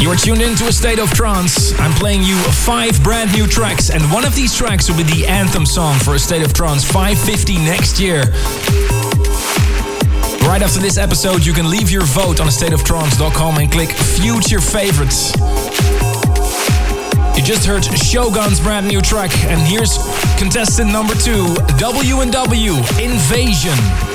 You are tuned into A State of Trance. I'm playing you 5 brand new tracks, and one of these tracks will be the anthem song for A State of Trance 550 next year. Right after this episode, you can leave your vote on astateoftrance.com and click Future Favorites. You just heard Shogun's brand new track, and here's contestant number 2, W&W, Invasion.